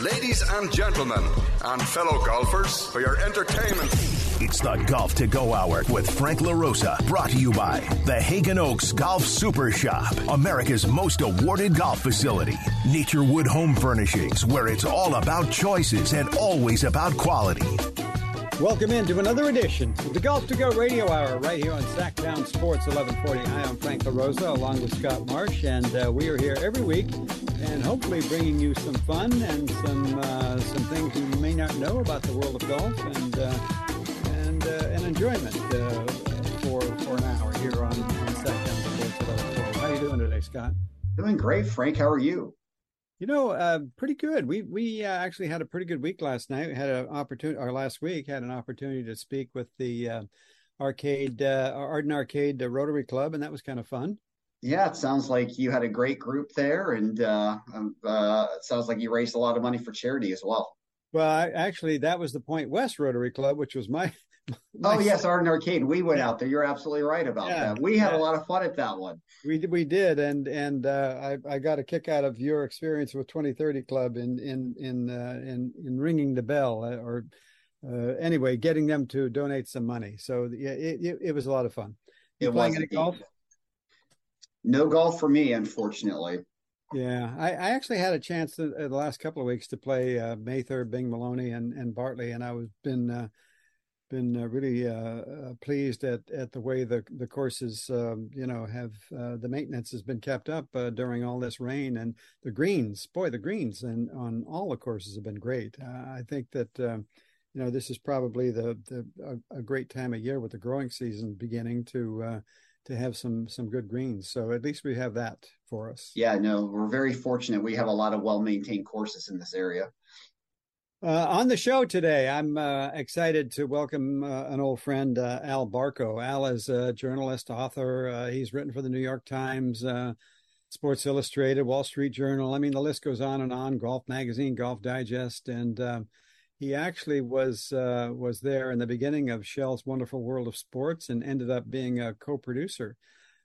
Ladies and gentlemen, and fellow golfers, for your entertainment. It's the Golf to Go Hour with Frank LaRosa, brought to you by the Hagen Oaks Golf Super Shop, America's most awarded golf facility. Naturewood Home Furnishings, where it's all about choices and always about quality. Welcome into another edition of the Golf to Go Radio Hour right here on Sacktown Sports 1140. Hi, I'm Frank LaRosa along with Scott Marsh, and we are here every week and hopefully bringing you some fun and some things you may not know about the world of golf and enjoyment for an hour here on Sacktown Sports 1140. How are you doing today, Scott? Doing great, Frank. How are you? You know, pretty good. We actually had a pretty good week last night. We had an opportunity, or last week had an opportunity to speak with the Arden Arcade Rotary Club, and that was kind of fun. Yeah, it sounds like you had a great group there, and it sounds like you raised a lot of money for charity as well. Well, actually, that was the Point West Rotary Club, which was my oh, yes, Arden Arcade. We went out there. You're absolutely right about that. We had a lot of fun at that one. We did, and I got a kick out of your experience with 2030 Club in ringing the bell, anyway, getting them to donate some money. So yeah, it was a lot of fun. You playing any golf? No golf for me, unfortunately. Yeah, I actually had a chance the last couple of weeks to play Mather, Bing Maloney, and Bartley, and I was been really pleased at the way the courses have the maintenance has been kept up during all this rain, and the greens and on all the courses have been great. I think that this is probably a great time of year with the growing season beginning to have some good greens. So at least we have that for us. Yeah, no, we're very fortunate. We have a lot of well-maintained courses in this area. On the show today, I'm excited to welcome an old friend, Al Barkow. Al is a journalist, author. He's written for the New York Times, Sports Illustrated, Wall Street Journal. I mean, the list goes on and on, Golf Magazine, Golf Digest. And he actually was there in the beginning of Shell's Wonderful World of Sports and ended up being a co-producer.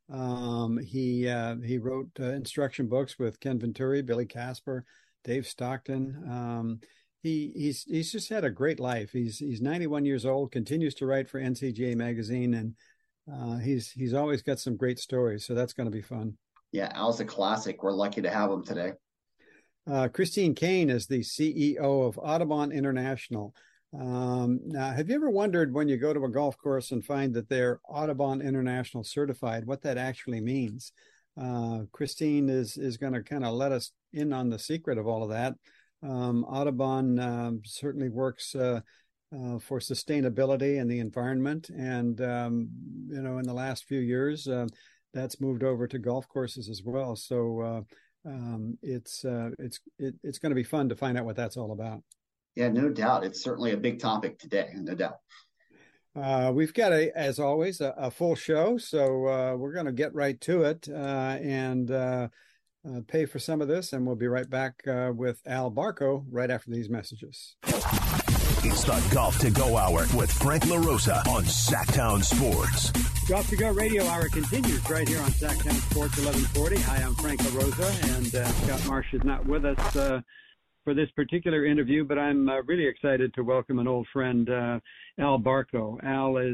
He wrote instruction books with Ken Venturi, Billy Casper, Dave Stockton. He's just had a great life. He's 91 years old, continues to write for NCGA magazine, and he's always got some great stories. So that's going to be fun. Yeah, Al's a classic. We're lucky to have him today. Christine Kane is the CEO of Audubon International. Now, have you ever wondered when you go to a golf course and find that they're Audubon International certified, what that actually means? Christine is going to kind of let us in on the secret of all of that. Audubon certainly works for sustainability and the environment, and in the last few years, that's moved over to golf courses as well. So it's going to be fun to find out what that's all about. Yeah, no doubt. It's certainly a big topic today, no doubt. We've got, as always, a full show, so we're going to get right to it and pay for some of this, and we'll be right back with Al Barkow right after these messages. It's the Golf to Go Hour with Frank LaRosa on Sacktown Sports. Golf to Go Radio Hour continues right here on Sacktown Sports 1140. Hi, I'm Frank LaRosa, and Scott Marsh is not with us for this particular interview, but I'm really excited to welcome an old friend, Al Barkow. Al is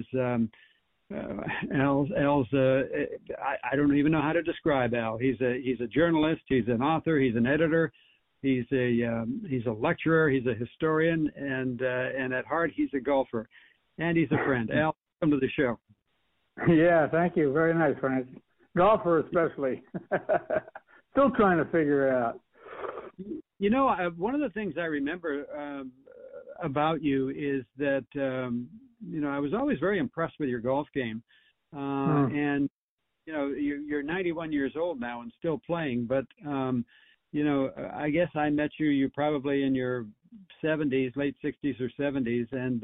I don't even know how to describe Al. He's a journalist. He's an author. He's an editor. He's a lecturer. He's a historian, and at heart, he's a golfer, and he's a friend. Al, welcome to the show. Yeah, thank you. Very nice, Frank. Golfer especially. Still trying to figure it out. You know, one of the things I remember about you is that, I was always very impressed with your golf game. And, you're 91 years old now and still playing. But, I guess I met you, you're probably in your 70s, late 60s or 70s. And,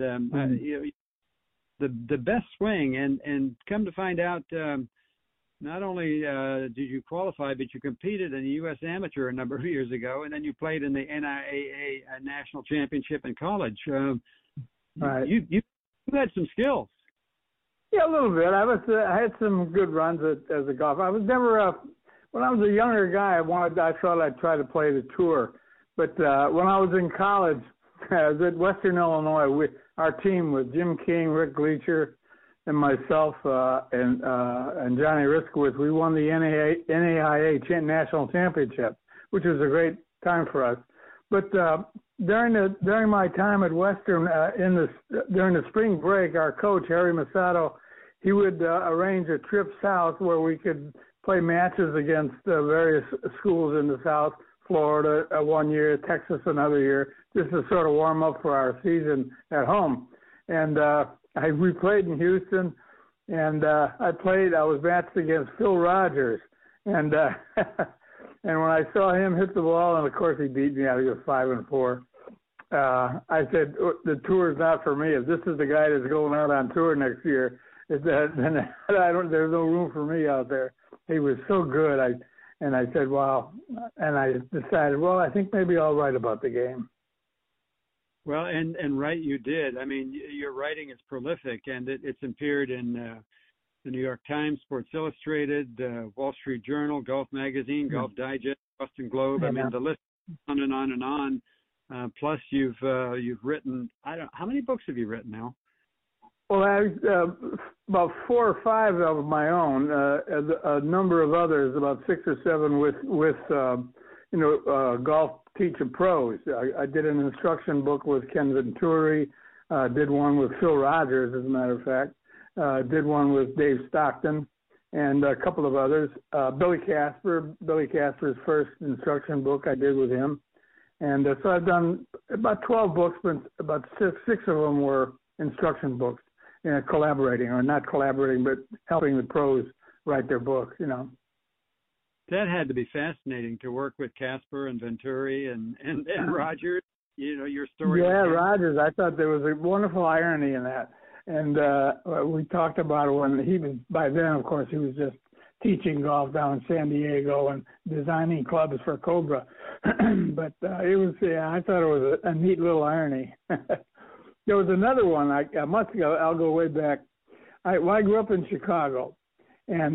the best swing. And come to find out, not only did you qualify, but you competed in the U.S. Amateur a number of years ago, and then you played in the NIAA National Championship in college. Right. You had some skills. Yeah, a little bit. I had some good runs as a golfer. I was never when I was a younger guy. I thought I'd try to play the tour, But when I was in college, I was at Western Illinois. Our team was Jim King, Rick Gleacher, and myself and Johnny Riskowitz. We won the NAIA National Championship, which was a great time for us. But during my time at Western, during the spring break, our coach Harry Masato, he would arrange a trip south where we could play matches against various schools in the South, Florida 1 year, Texas another year, just to sort of warm up for our season at home. And we played in Houston, and I was matched against Phil Rogers, and and when I saw him hit the ball, and of course he beat me, I was 5-4. I said, the tour is not for me. If this is the guy that's going out on tour next year, then there's no room for me out there. He was so good. I said, wow. And I decided, well, I think maybe I'll write about the game. Well, and write you did. I mean, your writing is prolific, and it's appeared in the New York Times, Sports Illustrated, Wall Street Journal, Golf Magazine, Golf Digest, Boston Globe. I mean, the list on and on and on. Plus, you've written. How many books have you written now? Well, about 4 or 5 of my own. A number of others, about 6 or 7 with golf teacher pros. I did an instruction book with Ken Venturi. Did one with Phil Rogers, as a matter of fact. Did one with Dave Stockton, and a couple of others. Billy Casper's first instruction book I did with him. And so I've done about 12 books, but about six of them were instruction books, collaborating, or not collaborating, but helping the pros write their book, That had to be fascinating to work with Casper and Venturi and Rogers, your story. Yeah, Rogers. I thought there was a wonderful irony in that. And we talked about it when he was, by then, of course, he was just teaching golf down in San Diego and designing clubs for Cobra. But it was, I thought it was a neat little irony. There was another one. I'll go way back. I grew up in Chicago, and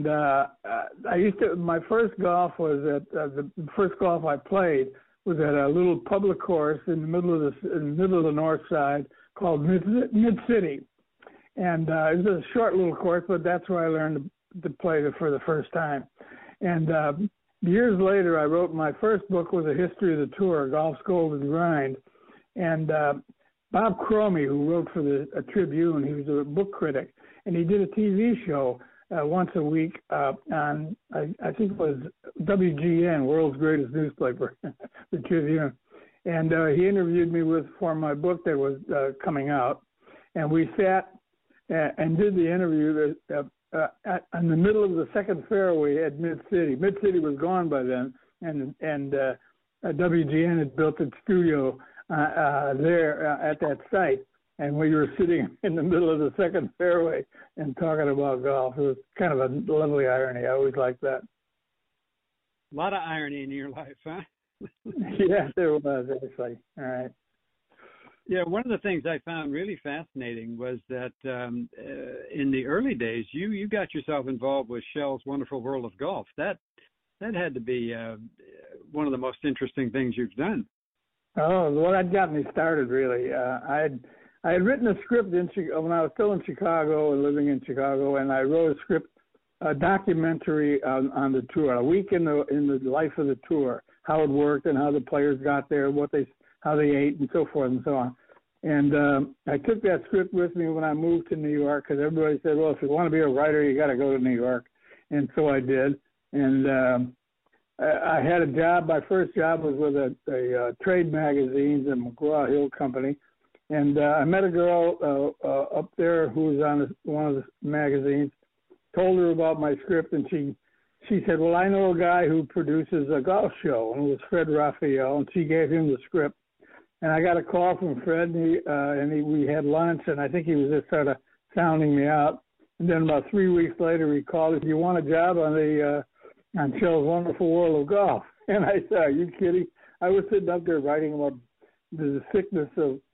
my first golf was at the first golf I played was at a little public course in the middle of the north side called Mid City, and it was a short little course, but that's where I learned to play it for the first time. And years later, I wrote my first book was a history of the tour, Golf's Golden Grind, and Bob Cromie, who wrote for the Tribune, he was a book critic, and he did a TV show once a week on, I think it was WGN, World's Greatest Newspaper, the Tribune. And he interviewed me for my book that was coming out, and we sat and did the interview in the middle of the second fairway at Mid City. Mid City was gone by then, and WGN had built its studio there at that site, and we were sitting in the middle of the second fairway and talking about golf. It was kind of a lovely irony. I always liked that. A lot of irony in your life, huh? Yeah, there was, actually. All right. Yeah, one of the things I found really fascinating was that in the early days, you got yourself involved with Shell's Wonderful World of Golf. That had to be one of the most interesting things you've done. Oh, well, that got me started, really. I had written a script when I was still in Chicago and living in Chicago, and I wrote a script, a documentary on the tour, a week in the life of the tour, how it worked and how the players got there, how they ate and so forth and so on. And I took that script with me when I moved to New York, because everybody said, well, if you want to be a writer, you got to go to New York. And so I did. And I had a job. My first job was with a trade magazine, the McGraw-Hill Company. And I met a girl up there who was on one of the magazines, told her about my script, and she said, well, I know a guy who produces a golf show, and it was Fred Raphael, and she gave him the script. And I got a call from Fred, and we had lunch, and I think he was just sort of sounding me out. And then about 3 weeks later, he called, if you want a job on Shell's Wonderful World of Golf. And I said, are you kidding? I was sitting up there writing about the thickness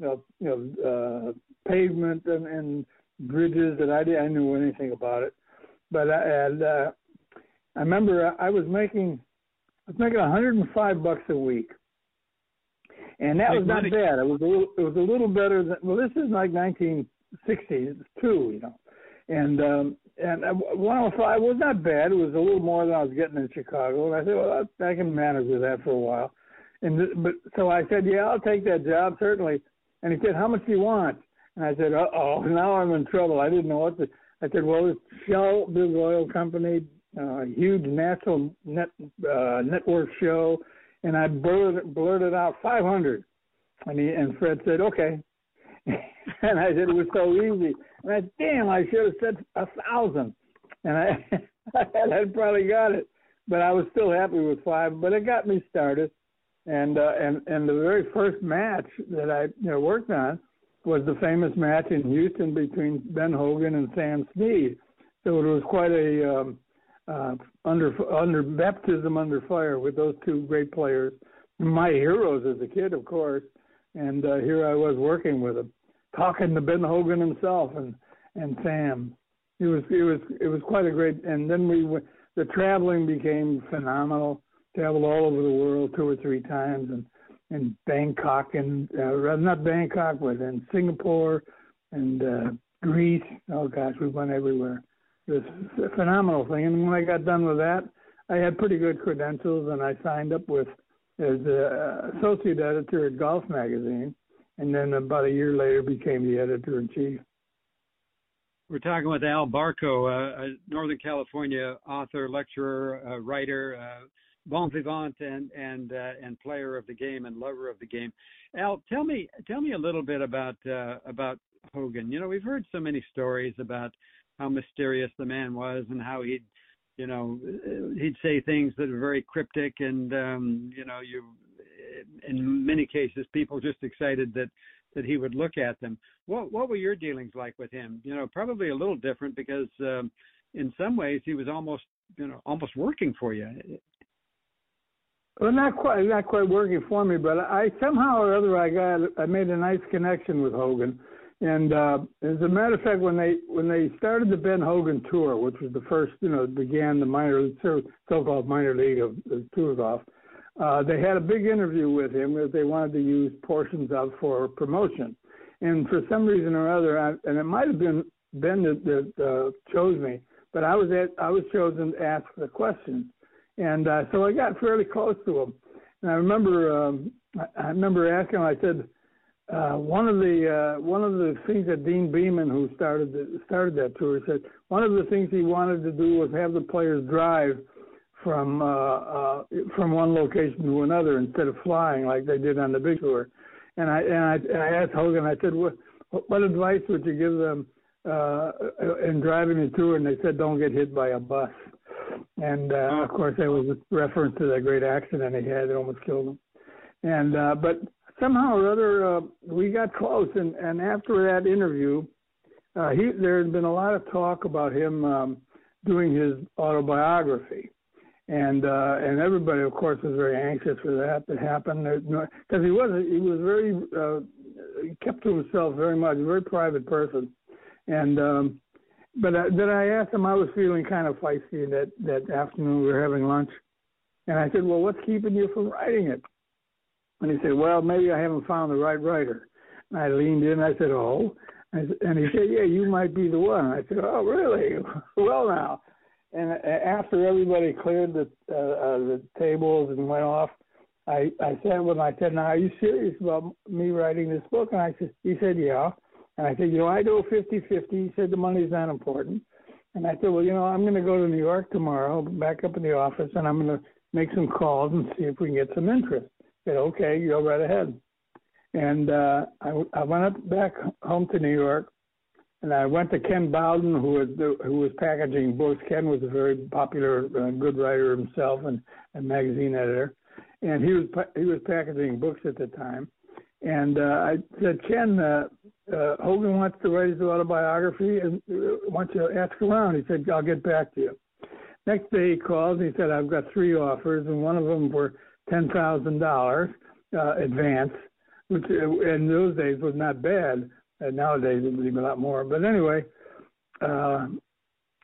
of pavement and bridges that I didn't know anything about it. But I remember I was making $105 a week. And that was not bad. It was a little better than, well, this is like 1960s too, And 105 was not bad. It was a little more than I was getting in Chicago. And I said, well, I can manage with that for a while. So I said, yeah, I'll take that job, certainly. And he said, how much do you want? And I said, uh-oh, now I'm in trouble. I didn't know what to. I said, well, it's Shell, big oil company, huge national network show. And I blurted out 500. And Fred said, okay. And I said, it was so easy. And I said, damn, I should have said 1,000. And I probably got it. But I was still happy with 5. But it got me started. And the very first match that I worked on was the famous match in Houston between Ben Hogan and Sam Snead. So it was quite a under baptism under fire with those two great players, my heroes as a kid, of course. And here I was working with them, talking to Ben Hogan himself and Sam. It was quite a great. And then the traveling became phenomenal. Traveled all over the world 2 or 3 times, and Bangkok and not Bangkok, but in Singapore and Greece. Oh gosh, we went everywhere. It was a phenomenal thing. And when I got done with that, I had pretty good credentials, and I signed up as associate editor at Golf Magazine, and then about a year later became the editor-in-chief. We're talking with Al Barco, a Northern California author, lecturer, writer, bon vivant, and player of the game and lover of the game. Al, tell me a little bit about Hogan. We've heard so many stories about how mysterious the man was and how he'd say things that are very cryptic, and in many cases people just excited that he would look at them. What were your dealings like with him? Probably a little different because in some ways he was almost working for you. Well, not quite working for me, but I somehow or other I made a nice connection with Hogan. And as a matter of fact, when they started the Ben Hogan tour, which was the first, began the so-called minor league of tour golf, they had a big interview with him that they wanted to use portions of for promotion. And for some reason or other, and it might have been Ben that chose me, but I was chosen to ask the questions. And so I got fairly close to him. And I remember asking him, I said, one of the things that Dean Beeman, who started that tour, said one of the things he wanted to do was have the players drive from one location to another instead of flying like they did on the big tour. And I asked Hogan, I said, what advice would you give them in driving the tour? And they said, don't get hit by a bus. And of course, there was a reference to that great accident he had that almost killed him. And but somehow or other, we got close. And after that interview, there had been a lot of talk about him doing his autobiography. And everybody, of course, was very anxious for that to happen because he was very he kept to himself very much, a very private person. And but then I asked him, I was feeling kind of feisty that afternoon. We were having lunch, and I said, well, what's keeping you from writing it? And he said, well, maybe I haven't found the right writer. And I leaned in. I said, oh. And he said, yeah, you might be the one. I said, oh, really? Well, now. And after everybody cleared the tables and went off, I said, now, are you serious about me writing this book? And he said, yeah. And I said, I do 50-50. He said, the money's not important. And I said, well, I'm going to go to New York tomorrow, back up in the office, and I'm going to make some calls and see if we can get some interest. He said, okay, go right ahead. And I went up back home to New York, and I went to Ken Bowden, who was packaging books. Ken was a very popular, good writer himself and magazine editor, and he was packaging books at the time. And I said, Ken, Hogan wants to write his autobiography, and why don't you ask around? He said, I'll get back to you. Next day he called, and he said, I've got 3 offers, and one of them for $10,000 advance, which in those days was not bad. Nowadays it would be a lot more. But anyway,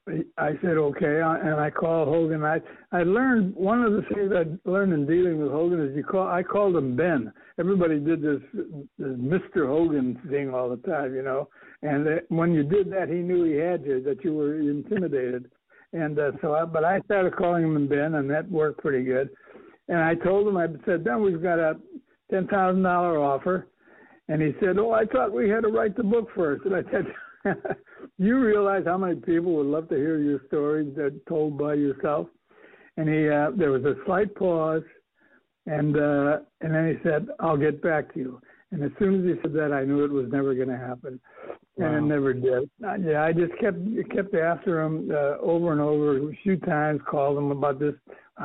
I said, okay, and I called Hogan. I learned, one of the things I learned in dealing with Hogan is I called him Ben. Everybody did this Mr. Hogan thing all the time, you know. And when you did that, he knew he had you, that you were intimidated. And but I started calling him Ben, and that worked pretty good. And I told him, I said, Ben, we've got a $10,000 offer. And he said, oh, I thought we had to write the book first. And I said, you realize how many people would love to hear your stories told by yourself? And there was a slight pause, and then he said, I'll get back to you. And as soon as he said that, I knew it was never going to happen. Wow. And it never did. Yeah, I just kept after him over and over, a few times, called him about this.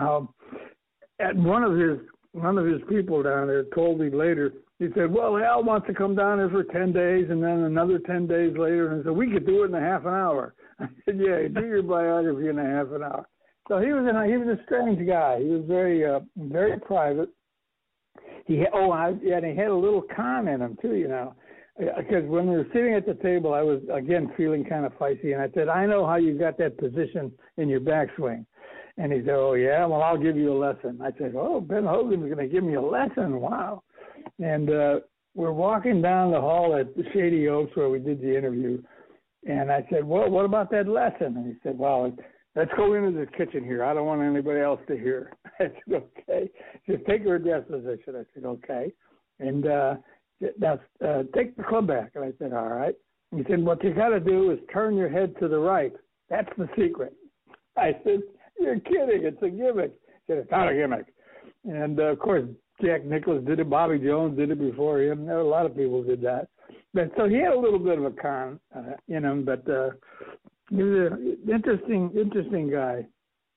At one of his people down there told me later, he said, well, Al wants to come down here for 10 days and then another 10 days later. And he said, we could do it in a half an hour. I said, yeah, do your biography in a half an hour. So he was a strange guy. He was very private. And he had a little con in him too, you know, because when we were sitting at the table, I was, again, feeling kind of feisty. And I said, I know how you got that position in your backswing. And he said, oh, yeah, well, I'll give you a lesson. I said, oh, Ben Hogan's going to give me a lesson. Wow. And we're walking down the hall at Shady Oaks where we did the interview. And I said, well, what about that lesson? And he said, well, let's go into the kitchen here. I don't want anybody else to hear. I said, okay. He said, take your address position. I said, okay. And now take the club back. And I said, all right. He said, what you got to do is turn your head to the right. That's the secret. I said, you're kidding. It's a gimmick. He said, it's not a gimmick. And, of course, Jack Nicklaus did it. Bobby Jones did it before him. A lot of people did that. But so he had a little bit of a con in him, but he was an interesting guy.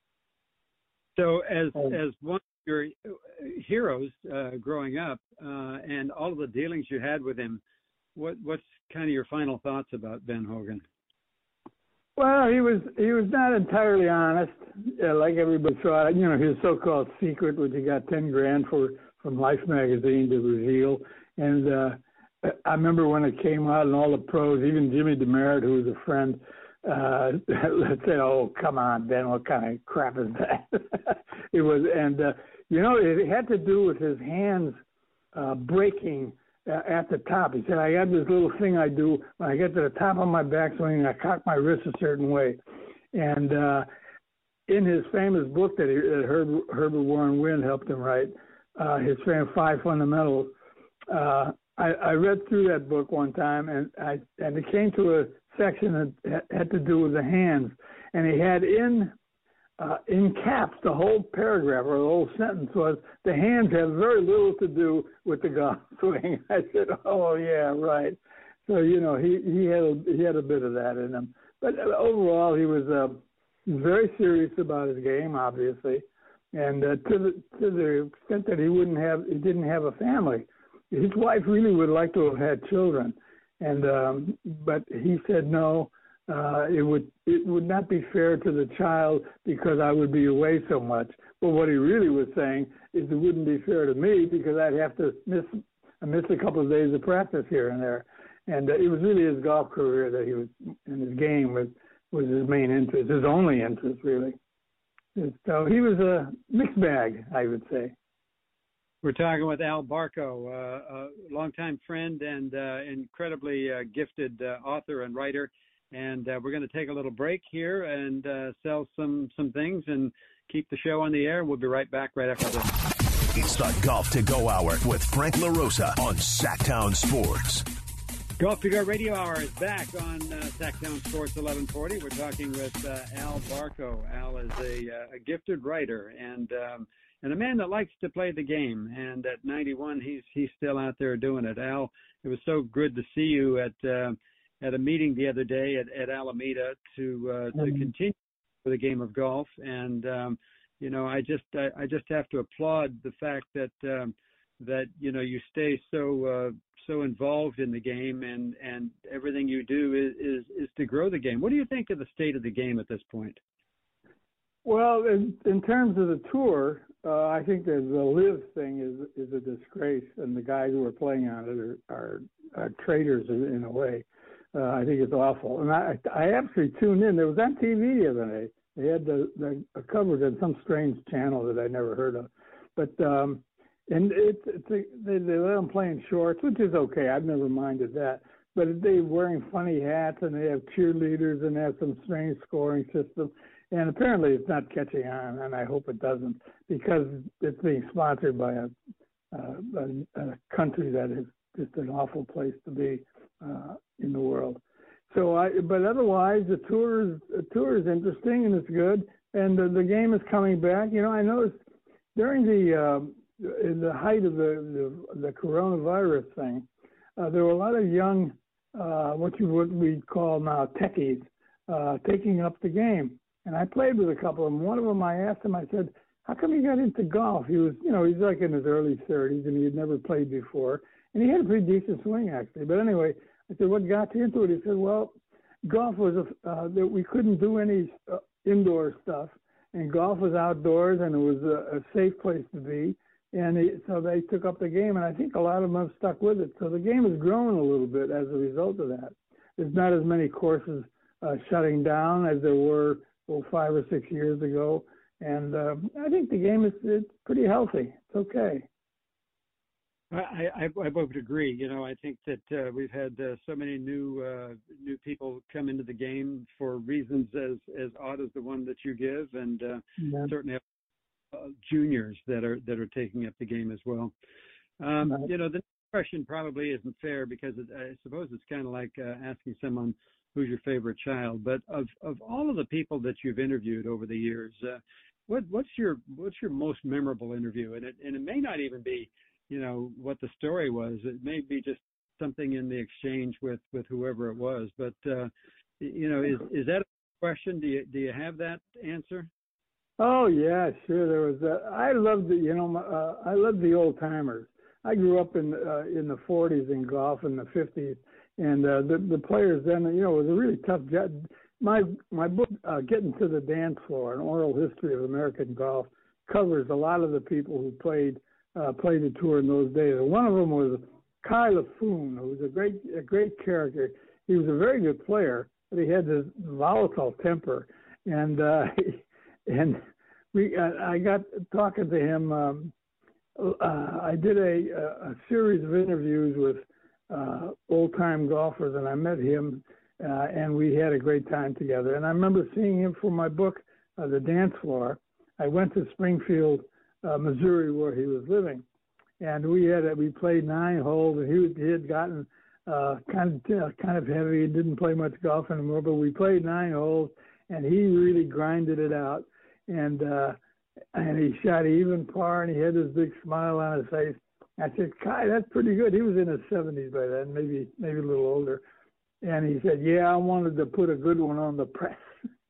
So as one of your heroes growing up and all of the dealings you had with him, what's kind of your final thoughts about Ben Hogan? Well, he was not entirely honest, like everybody thought. You know, his so-called secret, which he got $10,000 from Life magazine to reveal. And I remember when it came out, and all the pros, even Jimmy DeMeritt, who was a friend, said, "Oh, come on, Ben, what kind of crap is that?" It was, and you know, it had to do with his hands breaking. At the top, he said, I got this little thing I do when I get to the top of my backswing, I cock my wrist a certain way. And in his famous book that Herbert Warren Wind helped him write, his famous 5 Fundamentals, I read through that book one time, and it came to a section that had to do with the hands. And he had in caps, the whole paragraph or the whole sentence was, the hands have very little to do with the golf swing. I said, oh, yeah, right. So, you know, he had a bit of that in him. But overall, he was very serious about his game, obviously. And to the extent that he didn't have a family. His wife really would like to have had children. And but he said no. It would not be fair to the child because I would be away so much. But what he really was saying is it wouldn't be fair to me because I'd have to miss a couple of days of practice here and there. And it was really his golf career that he was, and his game was his main interest, his only interest really. So he was a mixed bag, I would say. We're talking with Al Barkow, a longtime friend and incredibly gifted author and writer. And we're going to take a little break here and sell some things and keep the show on the air. We'll be right back right after this. It's the Golf to Go Hour with Frank LaRosa on Sacktown Sports. Golf to Go Radio Hour is back on Sacktown Sports 1140. We're talking with Al Barkow. Al is a gifted writer and a man that likes to play the game. And at 91, he's still out there doing it. Al, it was so good to see you at a meeting the other day at Alameda to continue with the game of golf. And, you know, I just have to applaud the fact that, you know, you stay so involved in the game and everything you do is to grow the game. What do you think of the state of the game at this point? Well, in terms of the tour, I think that the LIV thing is a disgrace, and the guys who are playing on it are traitors in a way. I think it's awful. And I actually tuned in. It was on TV the other day. They had the covered on some strange channel that I never heard of. But and they let them play in shorts, which is okay. I've never minded that. But they're wearing funny hats, and they have cheerleaders, and they have some strange scoring system. And apparently it's not catching on, and I hope it doesn't, because it's being sponsored by a country that is just an awful place to be in the world. So, but otherwise, the tour is interesting and it's good, and the game is coming back. You know, I noticed during in the height of the coronavirus thing, there were a lot of young, what we'd call now techies, taking up the game. And I played with a couple of them. One of them, I asked him, I said, how come you got into golf? He was, he's like in his early 30s, and he had never played before. And he had a pretty decent swing, actually. But anyway, I said, what got you into it? He said, well, golf was that we couldn't do any indoor stuff. And golf was outdoors, and it was a safe place to be. And so they took up the game, and I think a lot of them have stuck with it. So the game has grown a little bit as a result of that. There's not as many courses shutting down as there were 5 or 6 years ago, and I think the game it's pretty healthy. It's okay. I would agree. You know, I think that we've had so many new people come into the game for reasons as odd as the one that you give, and certainly juniors that are taking up the game as well. You know, the next question probably isn't fair, because I suppose it's kind of like asking someone who's your favorite child. But of all of the people that you've interviewed over the years, what's your most memorable interview? And it may not even be, what the story was. It may be just something in the exchange with whoever it was. But is that a question? Do you have that answer? Oh yeah, sure. There was. I loved I loved the old timers. I grew up in the 40s in golf, in the 50s. And the players then, it was a really tough job. My book, Getting to the Dance Floor, An Oral History of American Golf, covers a lot of the people who played the tour in those days. And one of them was Kai Laffoon, who was a great character. He was a very good player, but he had this volatile temper. And I got talking to him. I did a series of interviews with old-time golfers, and I met him, and we had a great time together. And I remember seeing him for my book, The Dance Floor. I went to Springfield, Missouri, where he was living, and we played 9 holes, and he had gotten kind of heavy. He didn't play much golf anymore, but we played 9 holes, and he really grinded it out, and he shot even par, and he had this big smile on his face. I said, Kai, that's pretty good. He was in his 70s by then, maybe a little older. And he said, yeah, I wanted to put a good one on the press.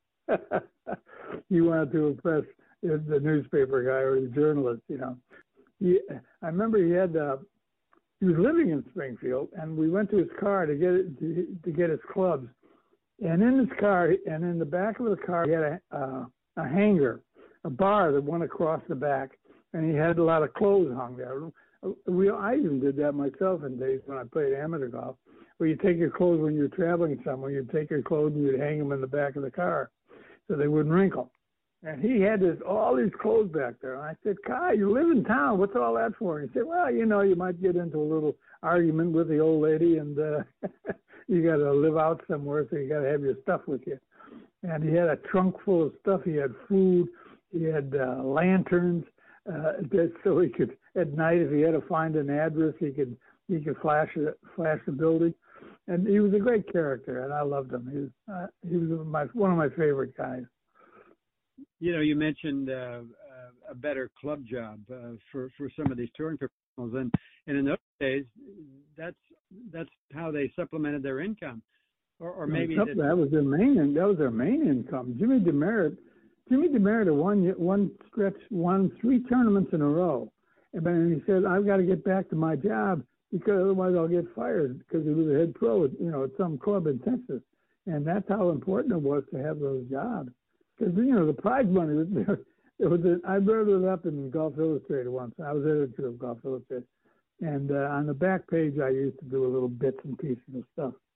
He wanted to impress the newspaper guy or the journalist, I remember he was living in Springfield, and we went to his car to get his clubs. And in his car, and in the back of the car, he had a hanger, a bar that went across the back, and he had a lot of clothes hung there. I even did that myself in days when I played amateur golf, where you take your clothes when you're traveling somewhere, you'd take your clothes and you'd hang them in the back of the car so they wouldn't wrinkle. And he had all these clothes back there. And I said, Kai, you live in town. What's all that for? And he said, well, you might get into a little argument with the old lady, and you got to live out somewhere, so you got to have your stuff with you. And he had a trunk full of stuff. He had food. He had lanterns. So he could, at night, if he had to find an address, he could flash the building. And he was a great character, and I loved him. He was one of my favorite guys. You mentioned a better club job for some of these touring professionals, and in those days, that's how they supplemented their income, or maybe that was their main. That was their main income. Jimmy Demaret one stretch won 3 tournaments in a row, and then he said, "I've got to get back to my job because otherwise I'll get fired," because he was a head pro at some club in Texas, and that's how important it was to have those jobs. Because the prize money was there. I wrote it up in Golf Illustrated once. I was editor of Golf Illustrated, and on the back page I used to do a little bits and pieces of stuff.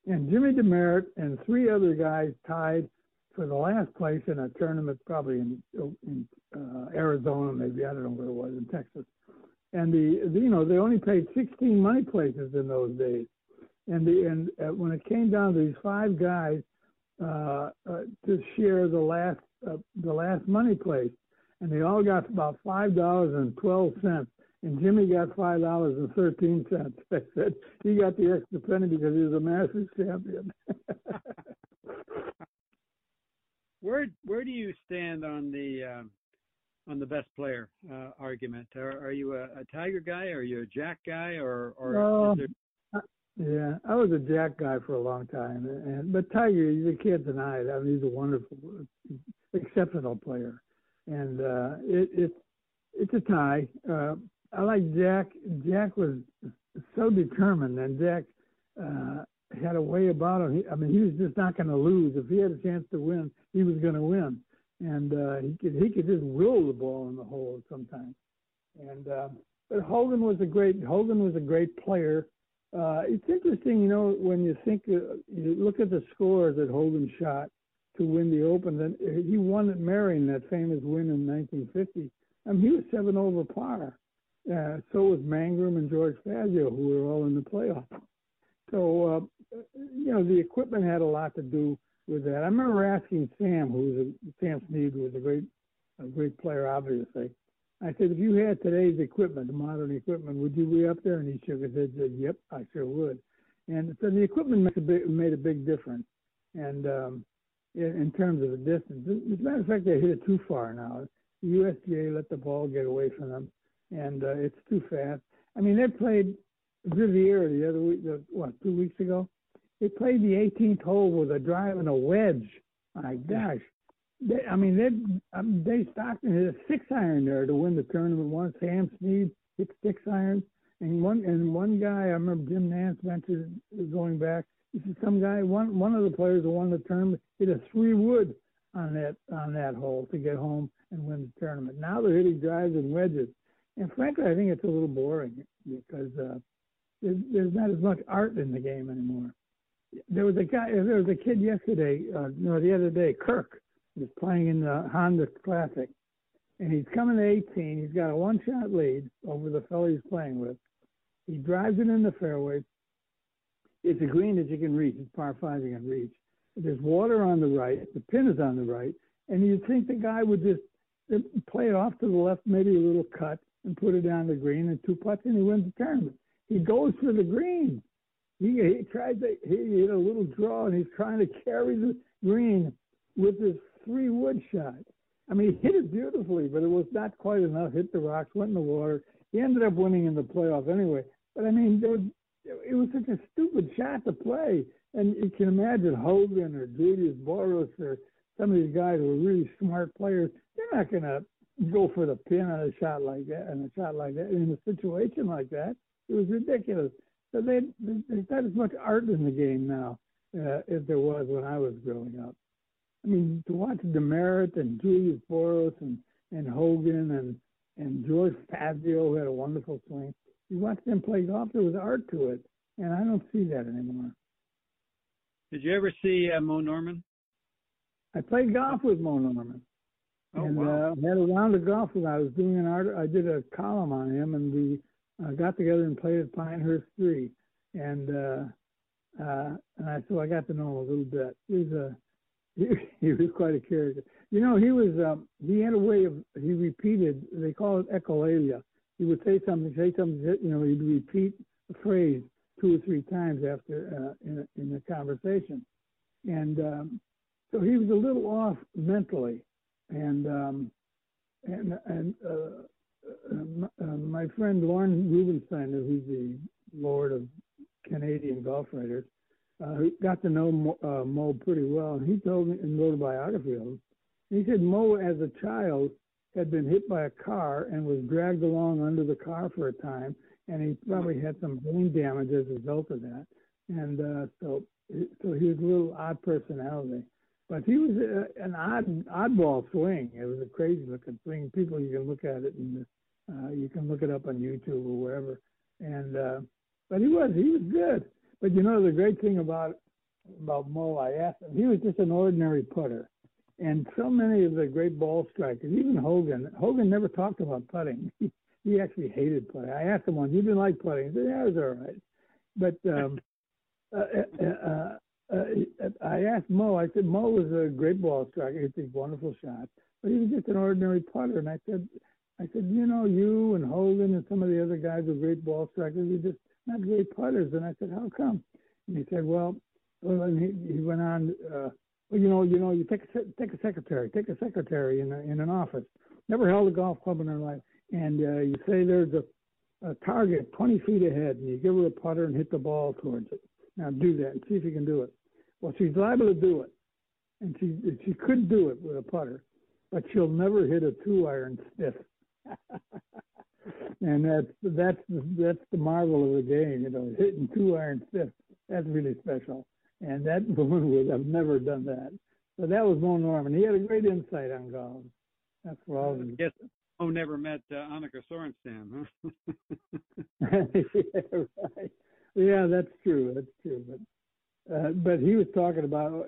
And Jimmy DeMeritt and three other guys tied for the last place in a tournament, probably in Arizona, maybe, I don't know where it was, in Texas. And they only paid 16 money places in those days. And when it came down to these five guys to share the last money place, and they all got about $5.12, and Jimmy got $5.13. They said he got the extra penny because he was a Masters champion. Where do you stand on the best player argument? Are you a Tiger guy? Are you a Jack guy? Or is there... Yeah, I was a Jack guy for a long time, but Tiger, you can't deny it. I mean, he's a wonderful, exceptional player, and it's a tie. I like Jack. Jack was so determined, and Jack had a way about him. He was just not going to lose. If he had a chance to win, he was going to win, and he could just roll the ball in the hole sometimes. And but Hogan was a great player. It's interesting, when you think you look at the scores that Hogan shot to win the Open. Then he won at Merion, that famous win in 1950. He was 7 over par. So was Mangrum and George Fazio, who were all in the playoff. So, the equipment had a lot to do with that. I remember asking Sam Snead, who was a great player, obviously. I said, if you had today's equipment, the modern equipment, would you be up there? And he shook his head and said, yep, I sure would. And so the equipment made a big difference. And in terms of the distance, as a matter of fact, they hit it too far now. The USGA let the ball get away from them, and it's too fast. They played Riviera the other week, 2 weeks ago? They played the 18th hole with a drive and a wedge. My gosh. Dave Stockton hit a 6-iron there to win the tournament once. Sam Snead hit 6 irons. And one guy, I remember Jim Nance mentioned going back, he said some guy, one of the players who won the tournament hit a 3-wood on that hole to get home and win the tournament. Now they're hitting drives and wedges. And frankly, I think it's a little boring because there's not as much art in the game anymore. There was a kid yesterday, the other day, Kirk, was playing in the Honda Classic, and he's coming to 18. He's got a 1-shot lead over the fellow he's playing with. He drives it in the fairway. It's a green that you can reach. It's par 5 you can reach. There's water on the right. The pin is on the right, and you'd think the guy would just play it off to the left, maybe a little cut, and put it down the green, and 2 putts, and he wins the tournament. He goes for the green. He hit a little draw, and he's trying to carry the green with his 3-wood shot. He hit it beautifully, but it was not quite enough. Hit the rocks, went in the water. He ended up winning in the playoff anyway. But it was such a stupid shot to play. And you can imagine Hogan or Julius Boros or some of these guys who are really smart players. They're not going to go for the pin on a shot like that. In a situation like that, it was ridiculous. So there's not as much art in the game now as there was when I was growing up. To watch DeMeritt and Julius Boros and Hogan and George Fazio, who had a wonderful swing, you watch them play golf, there was art to it, and I don't see that anymore. Did you ever see Mo Norman? I played golf with Mo Norman. Oh, and wow. I had a round of golf with him. I was doing I did a column on him, and we got together and played at Pinehurst 3. And I got to know him a little bit. He was quite a character. He had a way of, he repeated, they call it echolalia. He would say something, he'd repeat a phrase 2 or 3 times after, in a conversation. And so he was a little off mentally. And my friend Lauren Rubenstein, who's the Lord of Canadian golf writers, who got to know Mo pretty well, and he told me and wrote a biography of him. He said Mo, as a child, had been hit by a car and was dragged along under the car for a time, and he probably had some brain damage as a result of that. And so he was a little odd personality, but he was an oddball swing. It was a crazy looking swing. People, you can look at it and you can look it up on YouTube or wherever. And but he was good. But the great thing about about Mo, I asked him. He was just an ordinary putter, and so many of the great ball strikers, even Hogan never talked about putting. He actually hated putting. I asked him once, "You didn't like putting?" He said, "Yeah, it was all right." But I asked Mo. I said, "Mo was a great ball striker. He took wonderful shots, but he was just an ordinary putter." And I said, "You know, you and Hogan and some of the other guys were great ball strikers. You're just not great putters." And I said, "How come?" And he said, "Well," and he went on. You take a secretary in an office. Never held a golf club in her life, and you say there's a target 20 feet ahead, and you give her a putter and hit the ball towards it. Now do that and see if you can do it. Well, she's liable to do it, and she could do it with a putter, but she'll never hit a 2-iron stiff. And that's the marvel of the game, hitting 2-iron stiff. That's really special. And that woman would have never done that. So that was Mo Norman. He had a great insight on golf. That's what I was. Yes, Mo never met Annika Sorenstam, huh? Yeah, right. Yeah, that's true. But he was talking about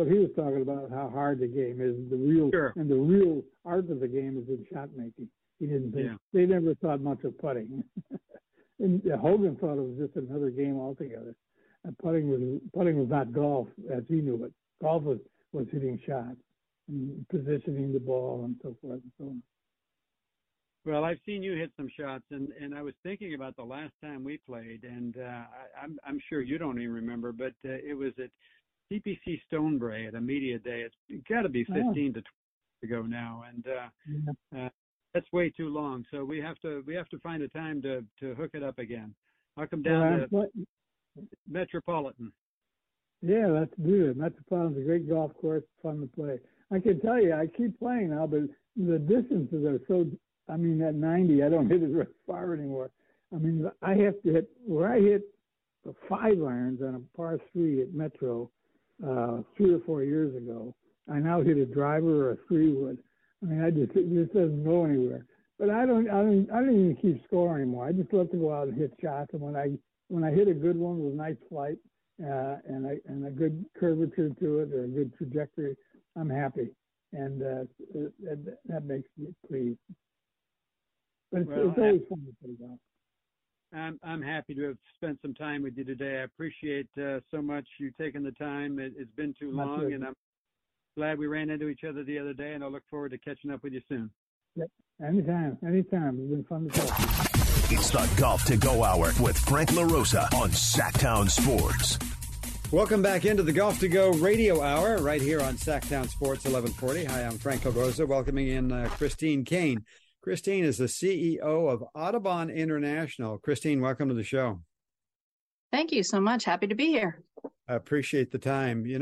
how hard the game is. And the real art of the game is in shot making. He didn't think they never thought much of putting. And Hogan thought it was just another game altogether. And putting was not golf as he knew it. Golf was hitting shots and positioning the ball and so forth and so on. Well, I've seen you hit some shots, and I was thinking about the last time we played, and I'm sure you don't even remember, but it was at CPC Stonebrae at a media day. It's got to be 15 to 20 ago now, and that's way too long. So we have to find a time to hook it up again. I'll come down to Metropolitan. Yeah, let's do it. Metropolitan's a great golf course, fun to play. I can tell you, I keep playing now, but the distances are so. I mean, at 90, I don't hit it very far anymore. I mean, I have to hit where I hit 5 irons on a par 3 at Metro 3 or 4 years ago. I now hit a driver or a 3-wood. I mean, it just doesn't go anywhere. But I don't even keep score anymore. I just love to go out and hit shots. And when I hit a good one with nice flight and a good curvature to it or a good trajectory, I'm happy, and that makes me pleased. But it's always fun to play golf. I'm happy to have spent some time with you today. I appreciate so much you taking the time. It's been too long, and I'm glad we ran into each other the other day, and I look forward to catching up with you soon. Yep. Anytime. It's been fun to talk. It's the Golf to Go Hour with Frank LaRosa on Sacktown Sports. Welcome back into the Golf to Go radio hour right here on Sacktown Sports 1140. Hi, I'm Frank LaRosa, welcoming in Christine Kane. Christine is the CEO of Audubon International. Christine, welcome to the show. Thank you so much. Happy to be here. I appreciate the time. We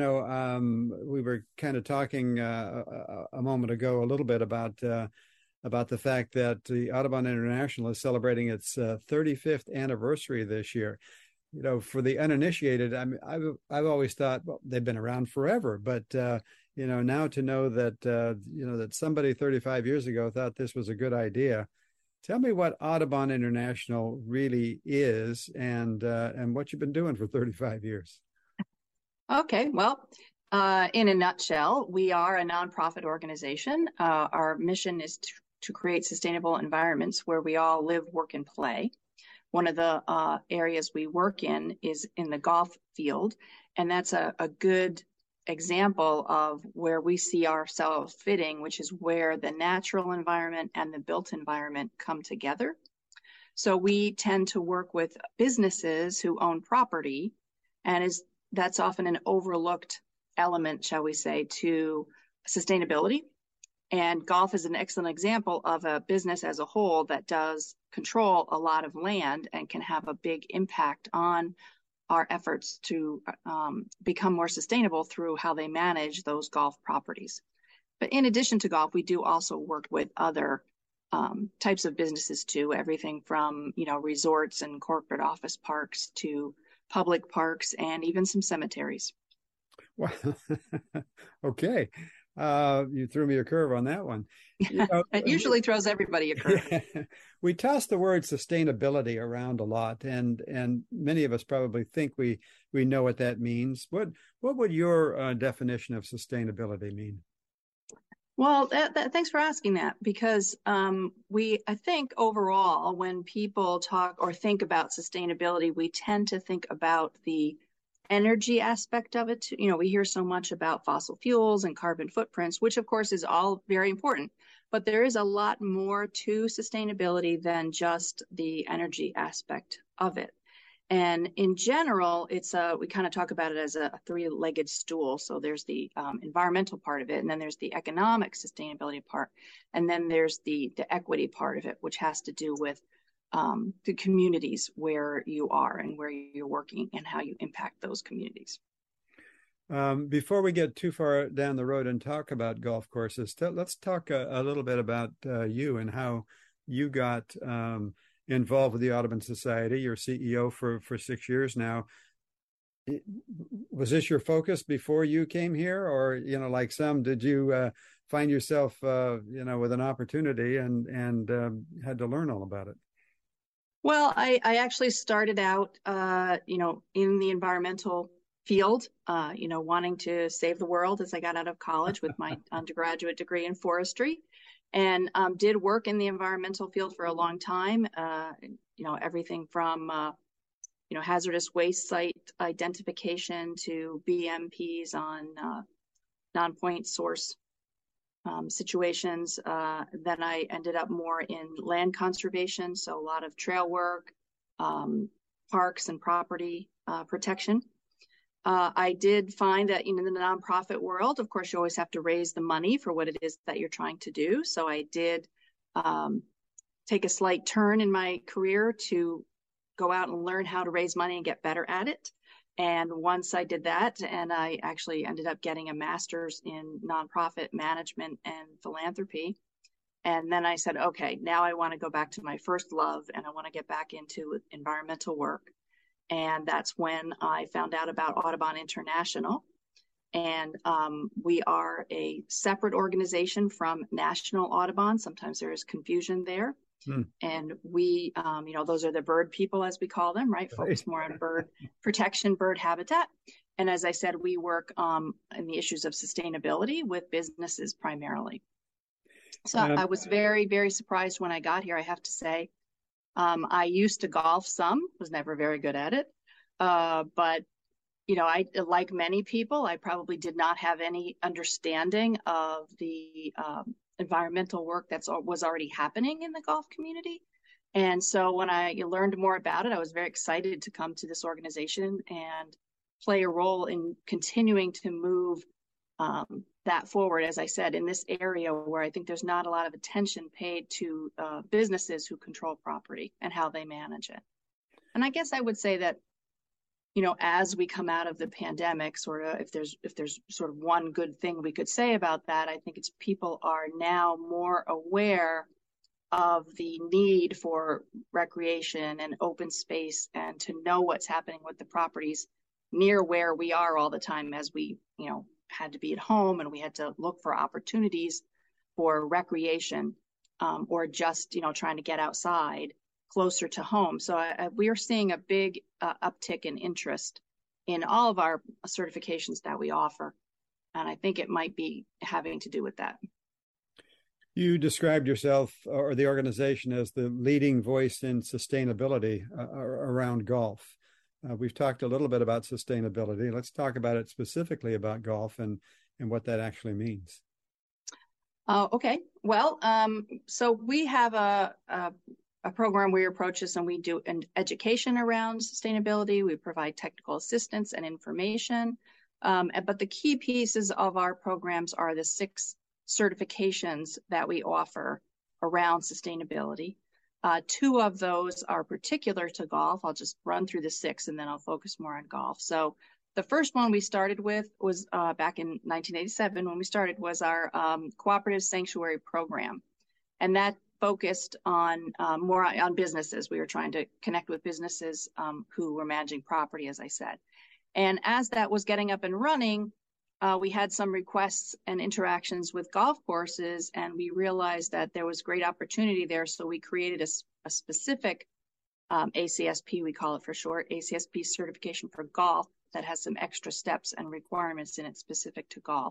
were kind of talking a moment ago a little bit about the fact that the Audubon International is celebrating its 35th anniversary this year. For the uninitiated, I've always thought, well, they've been around forever, but now to know that that somebody 35 years ago thought this was a good idea. Tell me what Audubon International really is and what you've been doing for 35 years. Okay, well, in a nutshell, we are a nonprofit organization. Our mission is to create sustainable environments where we all live, work, and play. One of the areas we work in is in the golf field, and that's a good example of where we see ourselves fitting, which is where the natural environment and the built environment come together. So we tend to work with businesses who own property, and that's often an overlooked element, shall we say, to sustainability. And golf is an excellent example of a business as a whole that does control a lot of land and can have a big impact on our efforts to become more sustainable through how they manage those golf properties. But in addition to golf, we do also work with other types of businesses too, everything from, resorts and corporate office parks to public parks and even some cemeteries. Well, okay. You threw me a curve on that one. You know, It usually throws everybody a curve. yeah, we toss the word sustainability around a lot, and many of us probably think we know what that means. What would your definition of sustainability mean? Well, thanks for asking that, because I think overall, when people talk or think about sustainability, we tend to think about the energy aspect of it. You know, we hear so much about fossil fuels and carbon footprints, which of course is all very important, but there is a lot more to sustainability than just the energy aspect of it. And in general, we kind of talk about it as a three-legged stool. So there's the environmental part of it, and then there's the economic sustainability part, and then there's the equity part of it, which has to do with the communities where you are and where you're working and how you impact those communities. Before we get too far down the road and talk about golf courses, let's talk a little bit about you and how you got involved with the Audubon Society. You're CEO for 6 years now. Was this your focus before you came here, or, you know, like some, did you find yourself, you know, with an opportunity and had to learn all about it? Well, I actually started out, you know, in the environmental field, you know, wanting to save the world as I got out of college with my undergraduate degree in forestry. And did work in the environmental field for a long time, you know, everything from, you know, hazardous waste site identification to BMPs on non-point source situations. Then I ended up more in land conservation, so a lot of trail work, parks and property protection. I did find that, you know, in the nonprofit world, of course, you always have to raise the money for what it is that you're trying to do. So I did take a slight turn in my career to go out and learn how to raise money and get better at it. And once I did that, and I actually ended up getting a master's in nonprofit management and philanthropy. And then I said, okay, now I want to go back to my first love, and I want to get back into environmental work. And that's when I found out about Audubon International. And we are a separate organization from National Audubon. Sometimes there is confusion there. And we, you know, those are the bird people, as we call them, right? Focus more on bird protection, bird habitat. And as I said, we work in the issues of sustainability with businesses primarily. So I was very, very surprised when I got here, I have to say. I used to golf some, was never very good at it. But, you know, I, like many people, I probably did not have any understanding of the environmental work was already happening in the golf community. And so when I learned more about it, I was very excited to come to this organization and play a role in continuing to move that forward, as I said, in this area where I think there's not a lot of attention paid to businesses who control property and how they manage it. And I guess I would say that, you know, as we come out of the pandemic, sort of, if there's sort of one good thing we could say about that, I think it's people are now more aware of the need for recreation and open space and to know what's happening with the properties near where we are all the time, as we, you know, had to be at home and we had to look for opportunities for recreation or just, you know, trying to get outside closer to home. So we are seeing a big uptick in interest in all of our certifications that we offer. And I think it might be having to do with that. You described yourself or the organization as the leading voice in sustainability around golf. We've talked a little bit about sustainability. Let's talk about it specifically about golf and what that actually means. Okay. Well, so we have a program we approach this, and we do an education around sustainability. We provide technical assistance and information. But the key pieces of our programs are the 6 certifications that we offer around sustainability. 2 of those are particular to golf. I'll just run through the 6 and then I'll focus more on golf. So the first one we started with was back in 1987 when we started, was our cooperative sanctuary program. And that focused on more on businesses. We were trying to connect with businesses who were managing property, as I said. And as that was getting up and running, we had some requests and interactions with golf courses, and we realized that there was great opportunity there. So we created a specific ACSP, we call it for short, ACSP certification for golf that has some extra steps and requirements in it specific to golf.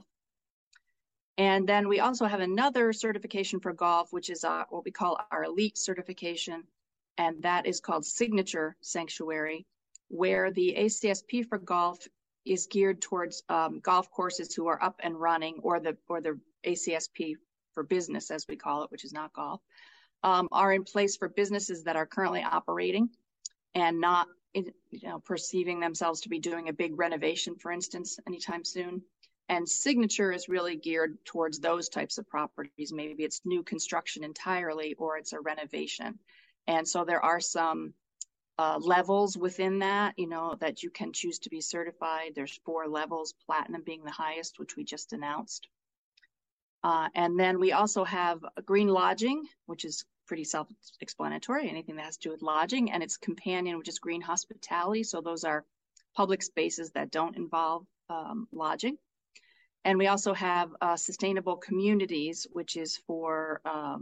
And then we also have another certification for golf, which is what we call our elite certification, and that is called Signature Sanctuary, where the ACSP for golf is geared towards golf courses who are up and running, or the ACSP for business, as we call it, which is not golf, are in place for businesses that are currently operating and not perceiving themselves to be doing a big renovation, for instance, anytime soon. And Signature is really geared towards those types of properties. Maybe it's new construction entirely, or it's a renovation. And so there are some levels within that, that you can choose to be certified. There's 4 levels, platinum being the highest, which we just announced. And then we also have green lodging, which is pretty self-explanatory, anything that has to do with lodging, and its companion, which is green hospitality. So those are public spaces that don't involve lodging. And we also have sustainable communities, which is for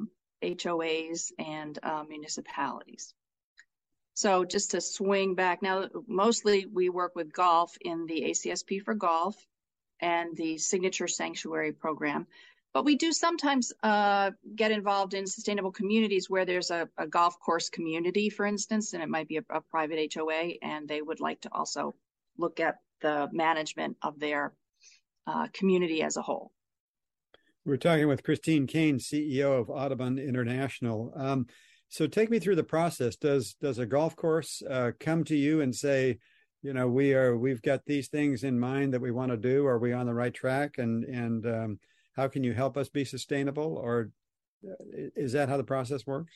HOAs and municipalities. So just to swing back now, mostly we work with golf in the ACSP for golf and the Signature Sanctuary program. But we do sometimes get involved in sustainable communities where there's a golf course community, for instance, and it might be a private HOA, and they would like to also look at the management of their community as a whole. We're talking with Christine Kane, CEO of Audubon International. So take me through the process. Does a golf course come to you and say, we've got these things in mind that we want to do? Are we on the right track? And how can you help us be sustainable? Or is that how the process works?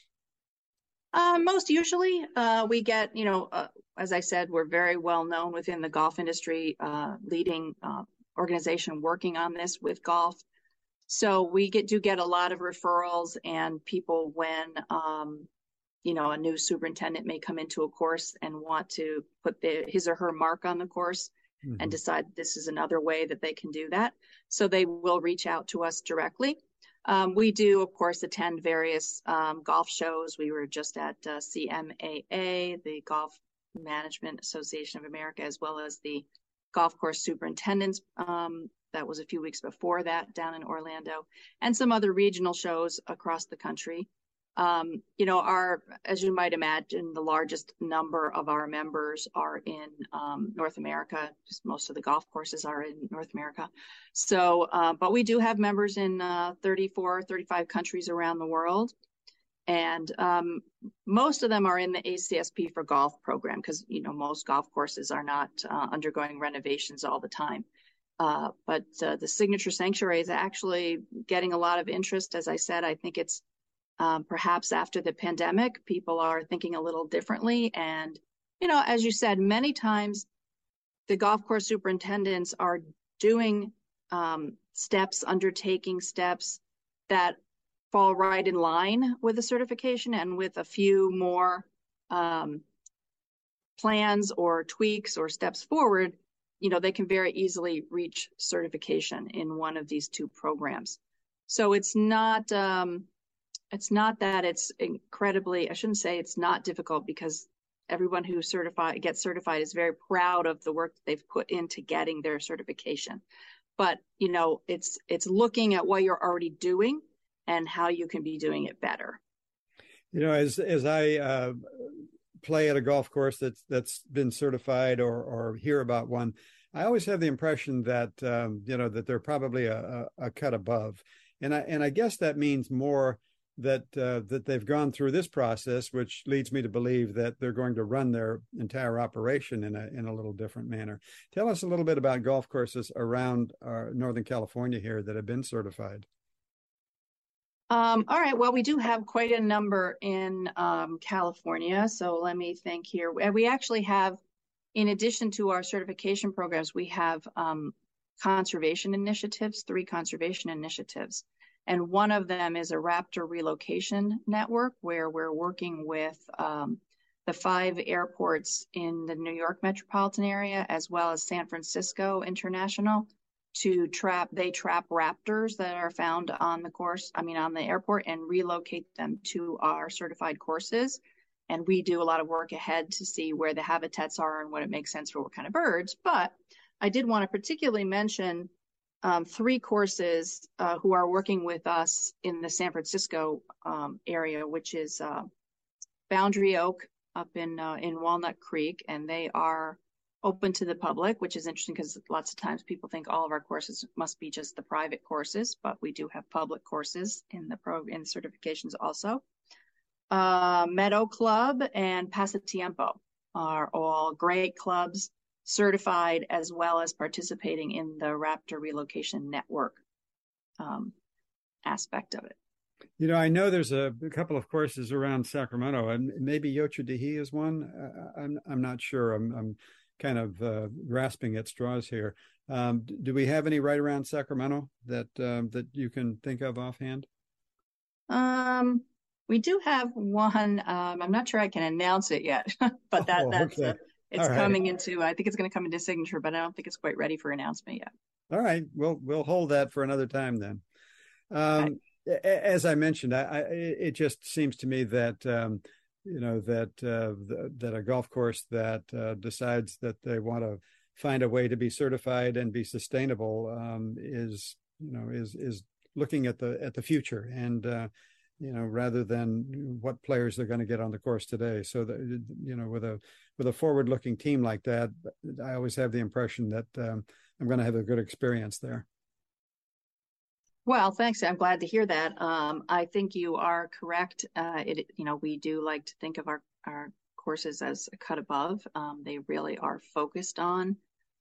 Most usually we get, as I said, we're very well known within the golf industry, leading organization working on this with golf. So we do get a lot of referrals, and people when, a new superintendent may come into a course and want to put his or her mark on the course, mm-hmm. and decide this is another way that they can do that. So they will reach out to us directly. We do, of course, attend various golf shows. We were just at CMAA, the Golf Management Association of America, as well as the Golf Course Superintendents. That was a few weeks before that down in Orlando, and some other regional shows across the country. As you might imagine, the largest number of our members are in North America. Just most of the golf courses are in North America. So, but we do have members in 34, 35 countries around the world. And most of them are in the ACSP for golf program because, most golf courses are not undergoing renovations all the time. But the Signature Sanctuary is actually getting a lot of interest. As I said, I think it's perhaps after the pandemic, people are thinking a little differently. And, as you said, many times the golf course superintendents are doing undertaking steps that fall right in line with the certification, and with a few more plans or tweaks or steps forward, they can very easily reach certification in one of these 2 programs. So it's not that it's incredibly, I shouldn't say it's not difficult, because everyone who gets certified is very proud of the work that they've put into getting their certification. But, it's looking at what you're already doing and how you can be doing it better. As I play at a golf course that's been certified or hear about one, I always have the impression that that they're probably a cut above, and I guess that means more that they've gone through this process, which leads me to believe that they're going to run their entire operation in a little different manner. Tell us a little bit about golf courses around Northern California here that have been certified. All right. Well, we do have quite a number in California. So let me think here. We actually have, in addition to our certification programs, we have conservation initiatives, 3 conservation initiatives. And one of them is a Raptor relocation network, where we're working with the 5 airports in the New York metropolitan area, as well as San Francisco International, they trap raptors that are found on the airport, and relocate them to our certified courses. And we do a lot of work ahead to see where the habitats are and what it makes sense for what kind of birds. But I did want to particularly mention 3 courses who are working with us in the San Francisco area, which is Boundary Oak up in Walnut Creek, and they are open to the public, which is interesting because lots of times people think all of our courses must be just the private courses, but we do have public courses in the certifications also. Meadow Club and Pasatiempo are all great clubs, certified as well as participating in the Raptor Relocation Network aspect of it. I know there's a couple of courses around Sacramento, and maybe Yocha Dahi is one. I'm not sure. I'm kind of grasping at straws here. Do we have any right around Sacramento that you can think of offhand? We do have one. I'm not sure I can announce it yet, but that's okay. It's coming into. I think it's going to come into signature, but I don't think it's quite ready for announcement yet. All right, we'll hold that for another time then. Okay. As I mentioned, it just seems to me that that a golf course that decides that they want to find a way to be certified and be sustainable is looking at the future, and rather than what players they're going to get on the course today. So that, with a forward-looking team like that, I always have the impression that I'm going to have a good experience there. Well, thanks. I'm glad to hear that. I think you are correct. We do like to think of our courses as a cut above. They really are focused on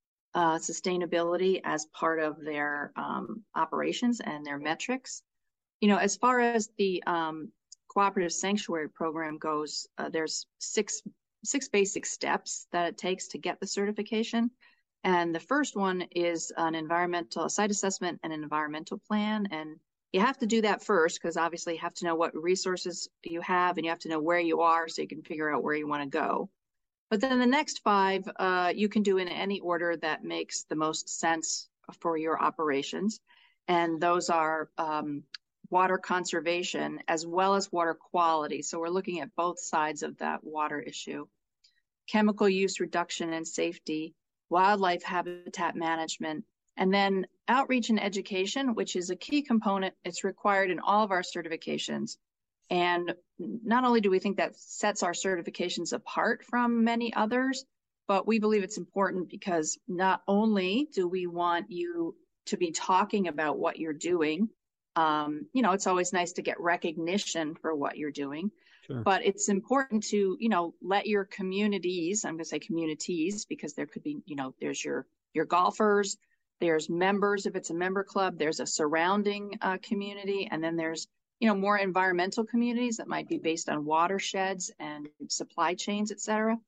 sustainability as part of their operations and their metrics. As far as the cooperative sanctuary program goes, there's six basic steps that it takes to get the certification. And the first one is a site assessment and an environmental plan. And you have to do that first because obviously you have to know what resources you have, and you have to know where you are so you can figure out where you want to go. But then the next 5, you can do in any order that makes the most sense for your operations. And those are water conservation as well as water quality. So we're looking at both sides of that water issue. Chemical use reduction and safety, wildlife habitat management, and then outreach and education, which is a key component. It's required in all of our certifications. And not only do we think that sets our certifications apart from many others, but we believe it's important because not only do we want you to be talking about what you're doing, it's always nice to get recognition for what you're doing. Sure. But it's important to, let your communities, I'm going to say communities, because there could be, there's your golfers, there's members, if it's a member club, there's a surrounding community, and then there's, more environmental communities that might be based on watersheds and supply chains, et cetera.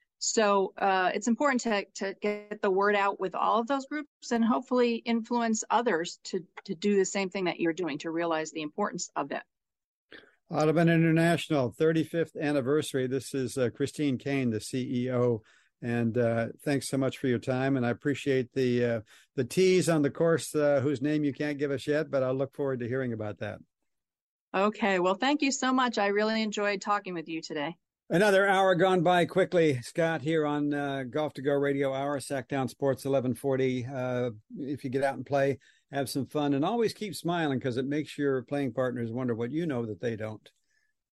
So it's important to get the word out with all of those groups and hopefully influence others to do the same thing that you're doing, to realize the importance of it. Audubon International 35th anniversary. This is Christine Kane, the CEO. And thanks so much for your time. And I appreciate the tease on the course whose name you can't give us yet, but I'll look forward to hearing about that. Okay. Well, thank you so much. I really enjoyed talking with you today. Another hour gone by quickly. Scott here on Golf to Go Radio Hour, Sacktown Sports 1140. If you get out and play, have some fun, and always keep smiling because it makes your playing partners wonder what you know that they don't.